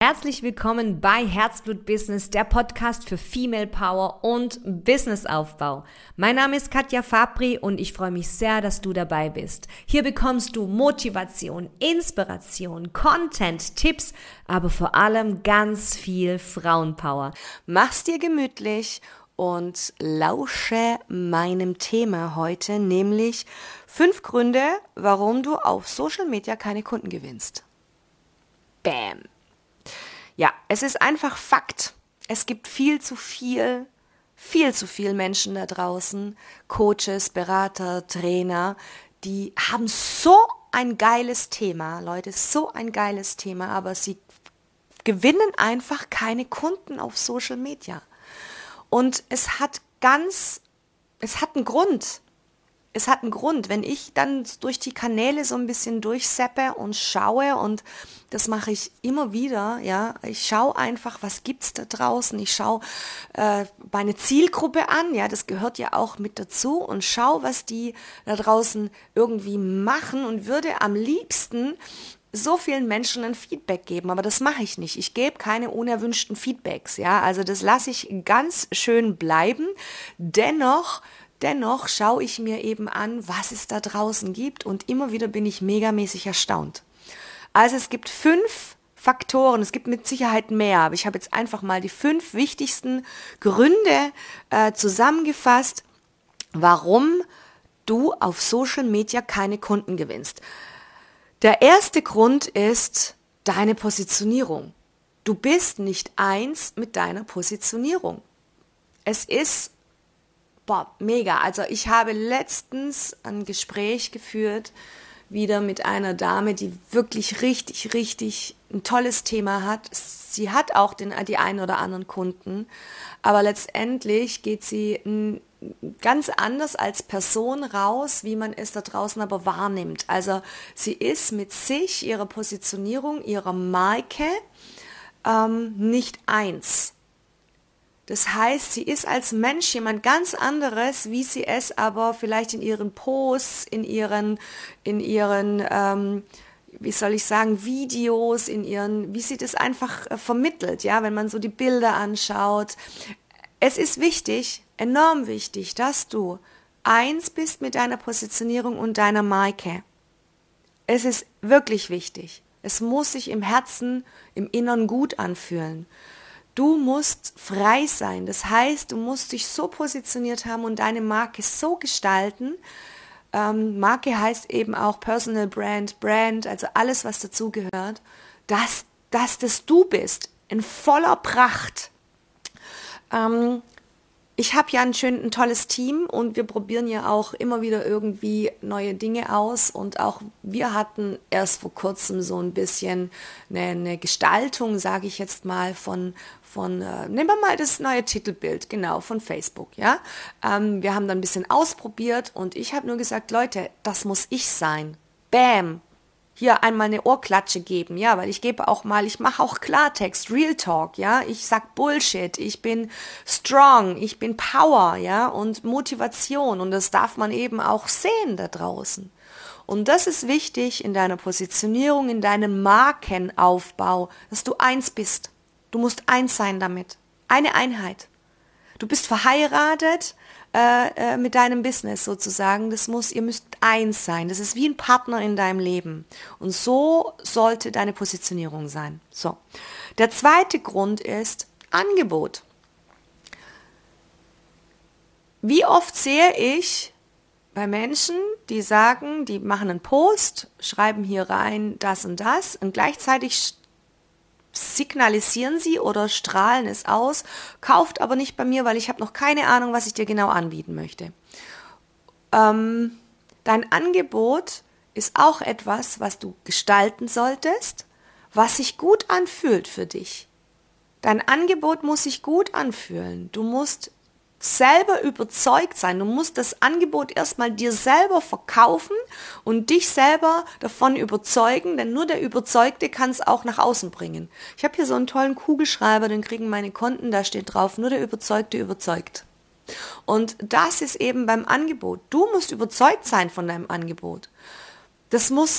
Herzlich willkommen bei Herzblut Business, der Podcast für Female Power und Businessaufbau. Mein Name ist Katja Fabri und ich freue mich sehr, dass du dabei bist. Hier bekommst du Motivation, Inspiration, Content, Tipps, aber vor allem ganz viel Frauenpower. Mach's dir gemütlich und lausche meinem Thema heute, nämlich 5 Gründe, warum du auf Social Media keine Kunden gewinnst. Bam! Ja, es ist einfach Fakt. Es gibt viel zu viel Menschen da draußen, Coaches, Berater, Trainer, die haben so ein geiles Thema, Leute, so ein geiles Thema, aber sie gewinnen einfach keine Kunden auf Social Media. Und es hat einen Grund. Es hat einen Grund, wenn ich dann durch die Kanäle so ein bisschen durchseppe und schaue, und das mache ich immer wieder, ja, ich schaue einfach, was gibt's da draußen, ich schaue meine Zielgruppe an, ja, das gehört ja auch mit dazu, und schaue, was die da draußen irgendwie machen, und würde am liebsten so vielen Menschen ein Feedback geben, aber das mache ich nicht. Ich gebe keine unerwünschten Feedbacks, ja, also das lasse ich ganz schön bleiben. Dennoch schaue ich mir eben an, was es da draußen gibt, und immer wieder bin ich megamäßig erstaunt. Also es gibt 5 Faktoren, es gibt mit Sicherheit mehr, aber ich habe jetzt einfach mal die 5 wichtigsten Gründe zusammengefasst, warum du auf Social Media keine Kunden gewinnst. Der erste Grund ist deine Positionierung. Du bist nicht eins mit deiner Positionierung. Es ist mega. Also ich habe letztens ein Gespräch geführt, wieder mit einer Dame, die wirklich richtig ein tolles Thema hat. Sie hat auch die einen oder anderen Kunden, aber letztendlich geht sie ganz anders als Person raus, wie man es da draußen aber wahrnimmt. Also sie ist mit sich, ihrer Positionierung, ihrer Marke nicht eins. Das heißt, sie ist als Mensch jemand ganz anderes, wie sie es aber vielleicht in ihren Posts, in ihren wie soll ich sagen, Videos, wie sie das einfach vermittelt, ja, wenn man so die Bilder anschaut. Es ist wichtig, enorm wichtig, dass du eins bist mit deiner Positionierung und deiner Marke. Es ist wirklich wichtig. Es muss sich im Herzen, im Innern gut anfühlen. Du musst frei sein, das heißt, du musst dich so positioniert haben und deine Marke so gestalten. Marke heißt eben auch Personal Brand, also alles, was dazugehört, dass das du bist, in voller Pracht. Ich habe ja ein tolles Team, und wir probieren ja auch immer wieder irgendwie neue Dinge aus, und auch wir hatten erst vor kurzem so ein bisschen eine Gestaltung, sage ich jetzt mal, von nehmen wir mal das neue Titelbild, genau, von Facebook, ja. Wir haben dann ein bisschen ausprobiert, und ich habe nur gesagt, Leute, das muss ich sein. Bam! Hier einmal eine Ohrklatsche geben, ja, weil ich mache auch Klartext, Real Talk, ja, ich sag Bullshit, ich bin strong, ich bin Power, ja, und Motivation, und das darf man eben auch sehen da draußen. Und das ist wichtig in deiner Positionierung, in deinem Markenaufbau, dass du eins bist. Du musst eins sein damit, eine Einheit. Du bist verheiratet mit deinem Business sozusagen, ihr müsst eins sein. Das ist wie ein Partner in deinem Leben. Und so sollte deine Positionierung sein. So. Der zweite Grund ist Angebot. Wie oft sehe ich bei Menschen, die sagen, die machen einen Post, schreiben hier rein das, und gleichzeitig signalisieren sie oder strahlen es aus, kauft aber nicht bei mir, weil ich habe noch keine Ahnung, was ich dir genau anbieten möchte. Dein Angebot ist auch etwas, was du gestalten solltest, was sich gut anfühlt für dich. Dein Angebot muss sich gut anfühlen. Du musst selber überzeugt sein. Du musst das Angebot erstmal dir selber verkaufen und dich selber davon überzeugen, denn nur der Überzeugte kann es auch nach außen bringen. Ich habe hier so einen tollen Kugelschreiber, den kriegen meine Kunden, da steht drauf, nur der Überzeugte überzeugt. Und das ist eben beim Angebot. Du musst überzeugt sein von deinem Angebot. Das muss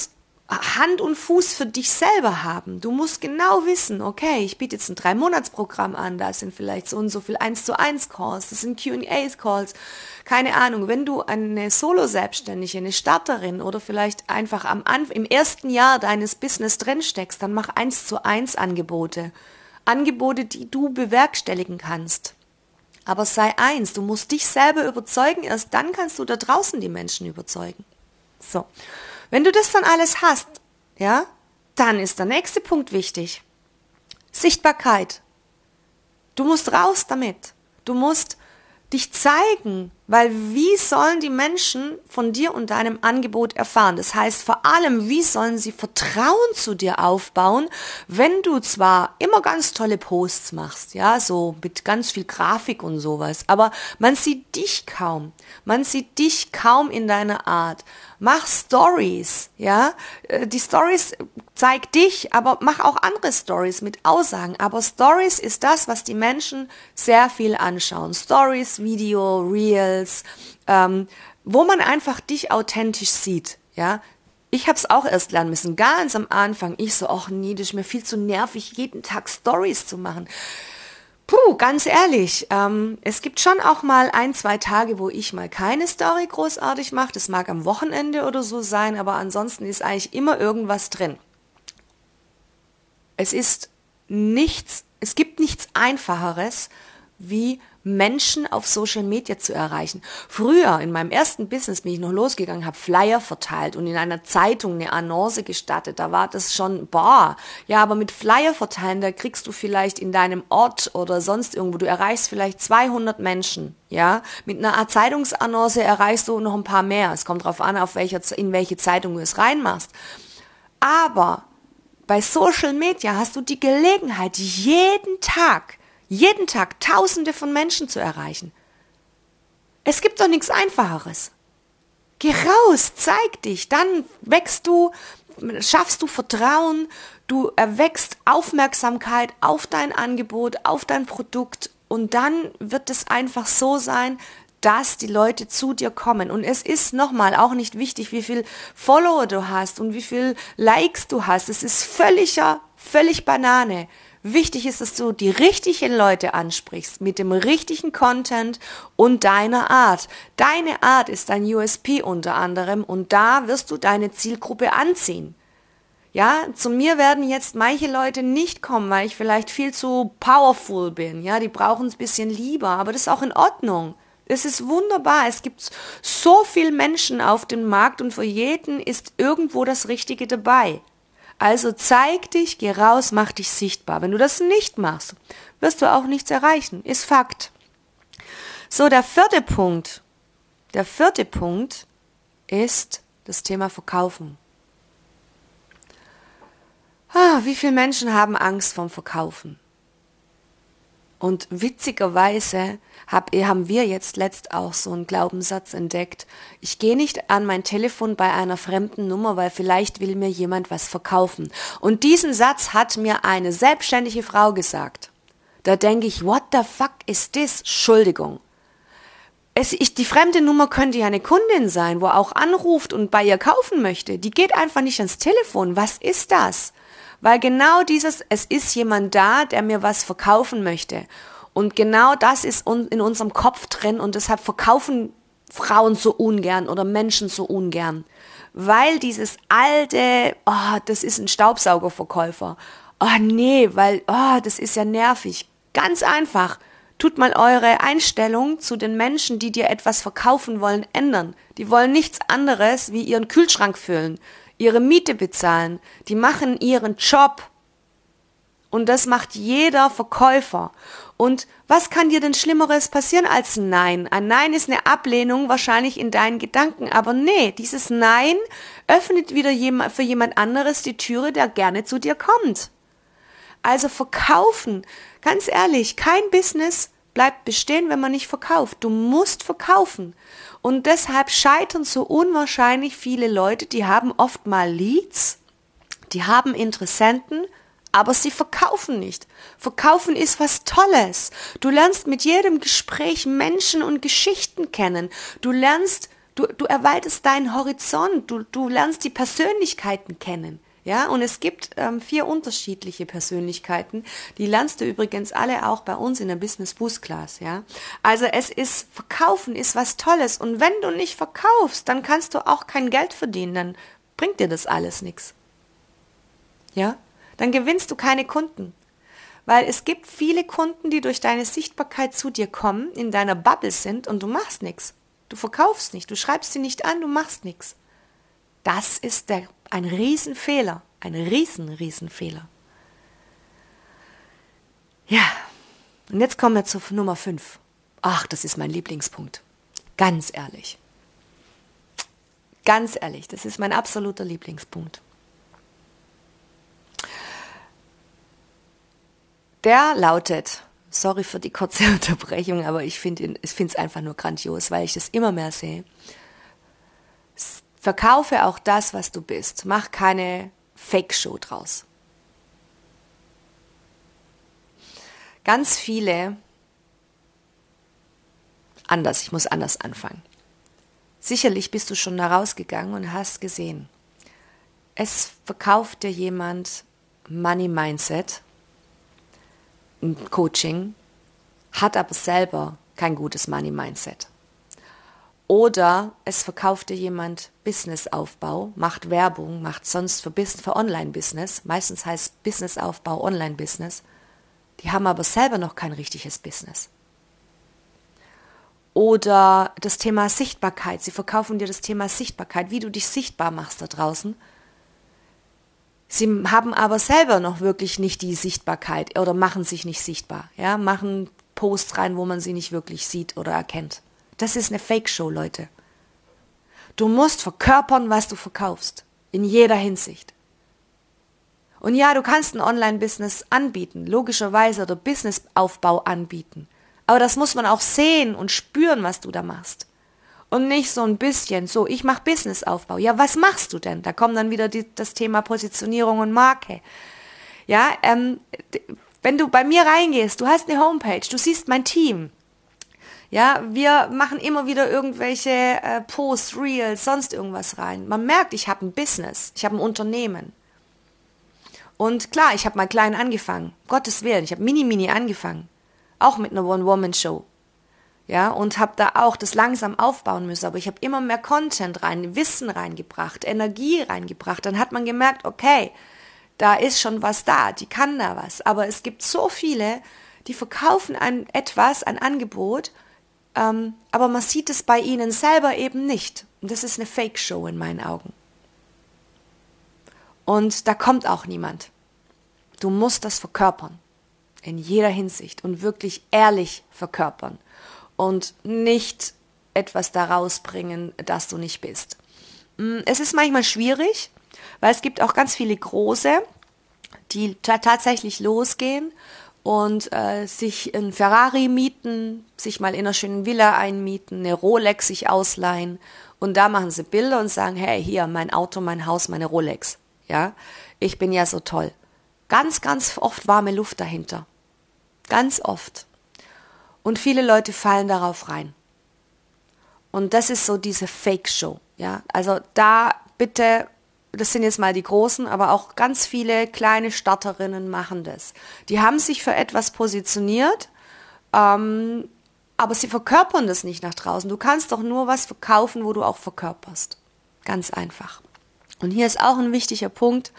Hand und Fuß für dich selber haben. Du musst genau wissen, okay, ich biete jetzt ein 3-Monats-Programm an, da sind vielleicht so und so viel 1:1 Calls, das sind Q&A-Calls, keine Ahnung. Wenn du eine Solo-Selbstständige, eine Starterin oder vielleicht einfach im ersten Jahr deines Business drin steckst, dann mach 1:1 Angebote. Angebote, die du bewerkstelligen kannst. Aber sei eins, du musst dich selber überzeugen, erst dann kannst du da draußen die Menschen überzeugen. So. Wenn du das dann alles hast, ja, dann ist der nächste Punkt wichtig. Sichtbarkeit. Du musst raus damit. Du musst dich zeigen, weil wie sollen die Menschen von dir und deinem Angebot erfahren? Das heißt vor allem, wie sollen sie Vertrauen zu dir aufbauen, wenn du zwar immer ganz tolle Posts machst, ja, so mit ganz viel Grafik und sowas, aber man sieht dich kaum. Man sieht dich kaum in deiner Art. Mach Stories, ja, die Stories zeig dich, aber mach auch andere Stories mit Aussagen, aber Stories ist das, was die Menschen sehr viel anschauen. Stories, Video, Reels, wo man einfach dich authentisch sieht, ja. Ich habe es auch erst lernen müssen, ganz am Anfang. Ich so, ach nee, das ist mir viel zu nervig, jeden Tag Stories zu machen. Ganz ehrlich, es gibt schon auch mal 1-2 Tage, wo ich mal keine Story großartig mache. Das mag am Wochenende oder so sein, aber ansonsten ist eigentlich immer irgendwas drin. Es gibt nichts Einfacheres, wie Menschen auf Social Media zu erreichen. Früher, in meinem ersten Business, bin ich noch losgegangen, habe Flyer verteilt und in einer Zeitung eine Annonce gestartet. Da war das schon, ja, aber mit Flyer verteilen, da kriegst du vielleicht in deinem Ort oder sonst irgendwo, du erreichst vielleicht 200 Menschen, ja. Mit einer Zeitungsannonce erreichst du noch ein paar mehr. Es kommt darauf an, in welche Zeitung du es reinmachst. Aber bei Social Media hast du die Gelegenheit, jeden Tag Tausende von Menschen zu erreichen. Es gibt doch nichts Einfacheres. Geh raus, zeig dich, dann schaffst du Vertrauen, du erwächst Aufmerksamkeit auf dein Angebot, auf dein Produkt und dann wird es einfach so sein, dass die Leute zu dir kommen. Und es ist nochmal auch nicht wichtig, wie viel Follower du hast und wie viel Likes du hast. Es ist völlig Banane. Wichtig ist, dass du die richtigen Leute ansprichst, mit dem richtigen Content und deiner Art. Deine Art ist dein USP unter anderem und da wirst du deine Zielgruppe anziehen. Ja, zu mir werden jetzt manche Leute nicht kommen, weil ich vielleicht viel zu powerful bin. Ja, die brauchen es ein bisschen lieber, aber das ist auch in Ordnung. Es ist wunderbar. Es gibt so viele Menschen auf dem Markt und für jeden ist irgendwo das Richtige dabei. Also zeig dich, geh raus, mach dich sichtbar. Wenn du das nicht machst, wirst du auch nichts erreichen. Ist Fakt. So, der vierte Punkt ist das Thema Verkaufen. Wie viele Menschen haben Angst vorm Verkaufen? Und witzigerweise haben wir jetzt letzt auch so einen Glaubenssatz entdeckt. Ich gehe nicht an mein Telefon bei einer fremden Nummer, weil vielleicht will mir jemand was verkaufen. Und diesen Satz hat mir eine selbstständige Frau gesagt. Da denke ich, what the fuck is this? Entschuldigung. Die fremde Nummer könnte ja eine Kundin sein, wo auch anruft und bei ihr kaufen möchte. Die geht einfach nicht ans Telefon. Was ist das? Weil genau es ist jemand da, der mir was verkaufen möchte. Und genau das ist in unserem Kopf drin und deshalb verkaufen Frauen so ungern oder Menschen so ungern. Weil dieses alte, das ist ein Staubsaugerverkäufer. Das ist ja nervig. Ganz einfach. Tut mal eure Einstellung zu den Menschen, die dir etwas verkaufen wollen, ändern. Die wollen nichts anderes, wie ihren Kühlschrank füllen, ihre Miete bezahlen. Die machen ihren Job. Und das macht jeder Verkäufer. Und was kann dir denn Schlimmeres passieren als ein Nein? Ein Nein ist eine Ablehnung wahrscheinlich in deinen Gedanken. Aber nee, dieses Nein öffnet wieder für jemand anderes die Türe, der gerne zu dir kommt. Also verkaufen, ganz ehrlich, kein Business bleibt bestehen, wenn man nicht verkauft. Du musst verkaufen. Und deshalb scheitern so unwahrscheinlich viele Leute, die haben oft mal Leads, die haben Interessenten, aber sie verkaufen nicht. Verkaufen ist was Tolles. Du lernst mit jedem Gespräch Menschen und Geschichten kennen. Du Du erweiterst deinen Horizont, du lernst die Persönlichkeiten kennen. Ja, und es gibt 4 unterschiedliche Persönlichkeiten. Die lernst du übrigens alle auch bei uns in der Business Boost Class. Ja, also Verkaufen ist was Tolles. Und wenn du nicht verkaufst, dann kannst du auch kein Geld verdienen. Dann bringt dir das alles nichts. Ja, dann gewinnst du keine Kunden. Weil es gibt viele Kunden, die durch deine Sichtbarkeit zu dir kommen, in deiner Bubble sind und du machst nichts. Du verkaufst nicht, du schreibst sie nicht an, du machst nichts. Das ist ein Riesenfehler, ein Riesenfehler. Ja, und jetzt kommen wir zu Nummer 5. Ach, das ist mein Lieblingspunkt. Ganz ehrlich. Ganz ehrlich, das ist mein absoluter Lieblingspunkt. Der lautet, sorry für die kurze Unterbrechung, aber ich finde es einfach nur grandios, weil ich das immer mehr sehe. Verkaufe auch das, was du bist. Mach keine Fake-Show draus. Ganz viele, ich muss anders anfangen. Sicherlich bist du schon da rausgegangen und hast gesehen, es verkauft dir jemand Money Mindset, ein Coaching, hat aber selber kein gutes Money Mindset. Oder es verkauft dir jemand Businessaufbau, macht Werbung, macht sonst für Online-Business, meistens heißt Businessaufbau Online-Business, die haben aber selber noch kein richtiges Business. Oder das Thema Sichtbarkeit, sie verkaufen dir das Thema Sichtbarkeit, wie du dich sichtbar machst da draußen. Sie haben aber selber noch wirklich nicht die Sichtbarkeit oder machen sich nicht sichtbar, ja, machen Posts rein, wo man sie nicht wirklich sieht oder erkennt. Das ist eine Fake-Show, Leute. Du musst verkörpern, was du verkaufst. In jeder Hinsicht. Und ja, du kannst ein Online-Business anbieten, logischerweise, oder Businessaufbau anbieten. Aber das muss man auch sehen und spüren, was du da machst. Und nicht so ein bisschen, so, ich mache Businessaufbau. Ja, was machst du denn? Da kommt dann wieder das Thema Positionierung und Marke. Ja, wenn du bei mir reingehst, du hast eine Homepage, du siehst mein Team. Ja, wir machen immer wieder irgendwelche Posts, Reels, sonst irgendwas rein. Man merkt, ich habe ein Business, ich habe ein Unternehmen. Und klar, ich habe mal klein angefangen, Gottes Willen, ich habe mini angefangen. Auch mit einer One-Woman-Show. Ja, und habe da auch das langsam aufbauen müssen. Aber ich habe immer mehr Content rein, Wissen reingebracht, Energie reingebracht. Dann hat man gemerkt, okay, da ist schon was da, die kann da was. Aber es gibt so viele, die verkaufen ein Angebot, aber man sieht es bei ihnen selber eben nicht. Und das ist eine Fake-Show in meinen Augen. Und da kommt auch niemand. Du musst das verkörpern. In jeder Hinsicht. Und wirklich ehrlich verkörpern. Und nicht etwas daraus bringen, das du nicht bist. Es ist manchmal schwierig, weil es gibt auch ganz viele Große, die tatsächlich losgehen und sich ein Ferrari mieten, sich mal in einer schönen Villa einmieten, eine Rolex sich ausleihen und da machen sie Bilder und sagen, hey, hier, mein Auto, mein Haus, meine Rolex. Ja, ich bin ja so toll. Ganz oft warme Luft dahinter. Ganz oft. Und viele Leute fallen darauf rein. Und das ist so diese Fake-Show. Ja, also da bitte, das sind jetzt mal die Großen, aber auch ganz viele kleine Starterinnen machen das. Die haben sich für etwas positioniert, aber sie verkörpern das nicht nach draußen. Du kannst doch nur was verkaufen, wo du auch verkörperst. Ganz einfach. Und hier ist auch ein wichtiger Punkt.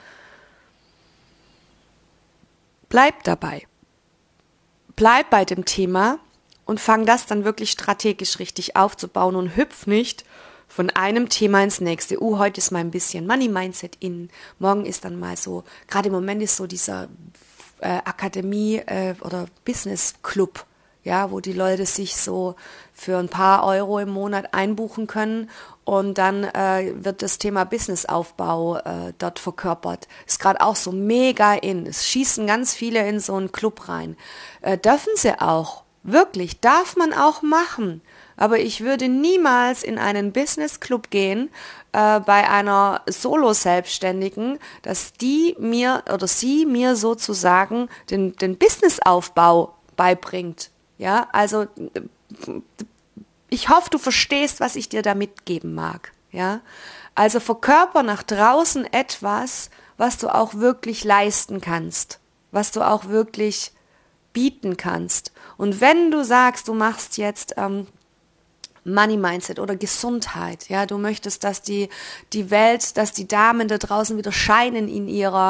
Bleib dabei. Bleib bei dem Thema und fang das dann wirklich strategisch richtig aufzubauen und hüpf nicht von einem Thema ins nächste. Heute ist mal ein bisschen Money Mindset in, morgen ist dann mal so, gerade im Moment ist so dieser Akademie oder Business Club, ja, wo die Leute sich so für ein paar Euro im Monat einbuchen können und dann wird das Thema Businessaufbau dort verkörpert. Ist gerade auch so mega in. Es schießen ganz viele in so einen Club rein. Dürfen sie auch. Wirklich, darf man auch machen. Aber ich würde niemals in einen Business-Club gehen bei einer Solo-Selbstständigen, dass die mir oder sie mir sozusagen den Businessaufbau beibringt. Ja, also Ich hoffe, du verstehst, was ich dir da mitgeben mag. Ja? Also verkörper nach draußen etwas, was du auch wirklich leisten kannst, was du auch wirklich bieten kannst. Und wenn du sagst, du machst jetzt Money Mindset oder Gesundheit, ja, du möchtest, dass die Welt, dass die Damen da draußen wieder scheinen in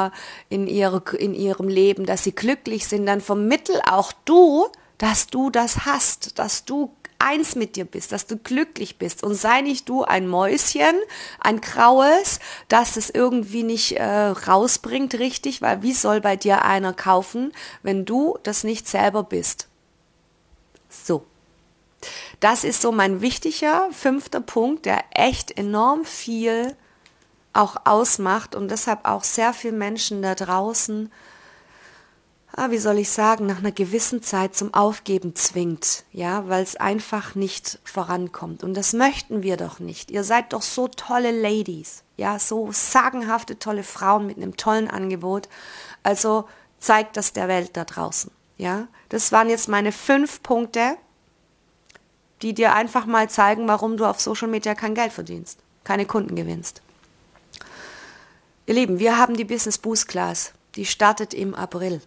ihrem Leben, dass sie glücklich sind, dann vermittel auch du, dass du das hast, dass du eins mit dir bist, dass du glücklich bist und sei nicht du ein Mäuschen, ein graues, das es irgendwie nicht rausbringt richtig, weil wie soll bei dir einer kaufen, wenn du das nicht selber bist? So. Das ist so mein wichtiger 5. Punkt, der echt enorm viel auch ausmacht und deshalb auch sehr viele Menschen da draußen, wie soll ich sagen, nach einer gewissen Zeit zum Aufgeben zwingt, ja, weil es einfach nicht vorankommt. Und das möchten wir doch nicht. Ihr seid doch so tolle Ladies, ja, so sagenhafte, tolle Frauen mit einem tollen Angebot. Also zeigt das der Welt da draußen, ja. Das waren jetzt meine 5 Punkte, die dir einfach mal zeigen, warum du auf Social Media kein Geld verdienst, keine Kunden gewinnst. Ihr Lieben, wir haben die Business Boost Class, die startet im April.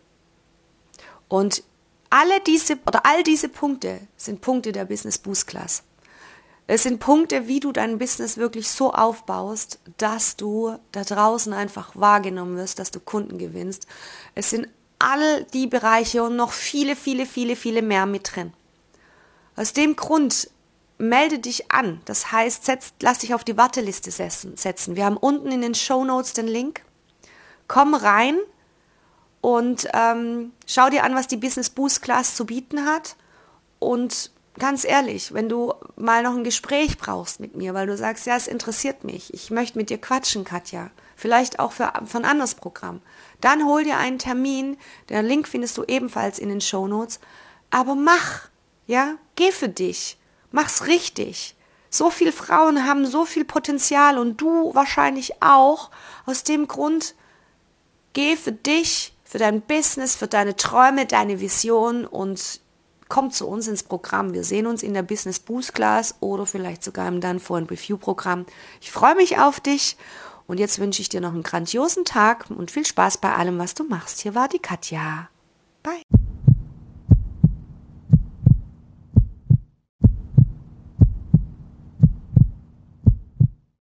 Und all diese Punkte sind Punkte der Business Boost Class. Es sind Punkte, wie du dein Business wirklich so aufbaust, dass du da draußen einfach wahrgenommen wirst, dass du Kunden gewinnst. Es sind all die Bereiche und noch viele, viele, viele, viele mehr mit drin. Aus dem Grund melde dich an. Das heißt, lass dich auf die Warteliste setzen. Wir haben unten in den Shownotes den Link. Komm rein und schau dir an, was die Business Boost Class zu bieten hat. Und ganz ehrlich, wenn du mal noch ein Gespräch brauchst mit mir, weil du sagst, ja, es interessiert mich, ich möchte mit dir quatschen, Katja, vielleicht auch für ein anderes Programm, dann hol dir einen Termin. Den Link findest du ebenfalls in den Shownotes. Aber geh für dich, mach's richtig. So viele Frauen haben so viel Potenzial und du wahrscheinlich auch. Aus dem Grund, geh für dich, für dein Business, für deine Träume, deine Vision und komm zu uns ins Programm. Wir sehen uns in der Business Boost Class oder vielleicht sogar im Done for and Review Programm. Ich freue mich auf dich und jetzt wünsche ich dir noch einen grandiosen Tag und viel Spaß bei allem, was du machst. Hier war die Katja. Bye.